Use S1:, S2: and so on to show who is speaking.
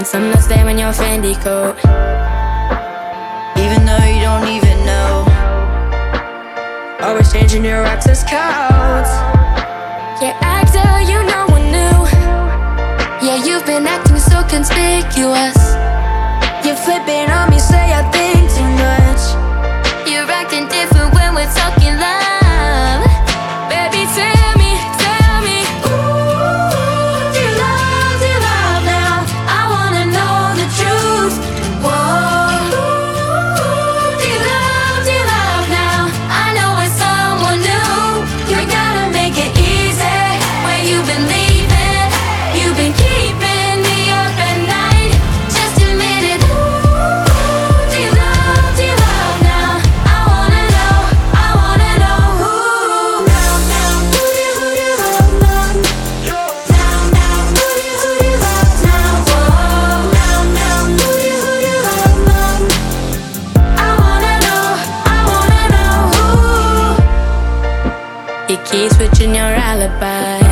S1: some nuts there in your Fendi coat.
S2: Even though you don't even know.
S1: Always changing your access codes. Yeah, actor, you no one knew. Yeah, you've been acting so conspicuous. You're flipping on me, say I think too much. You're acting different when we're talking love. Baby, tell me, ooh, do you love now? I wanna know the truth. Whoa, ooh, do you love now? I know it's someone new. You gotta make it easy. Where you been leaving? You've been keeping me up at night. Just admit it. Ooh, do you love now? I wanna know who. Now, who do you love now? Now, who do you love now? Whoa, now, who do you love now? I wanna know who. You keep switching your alibi.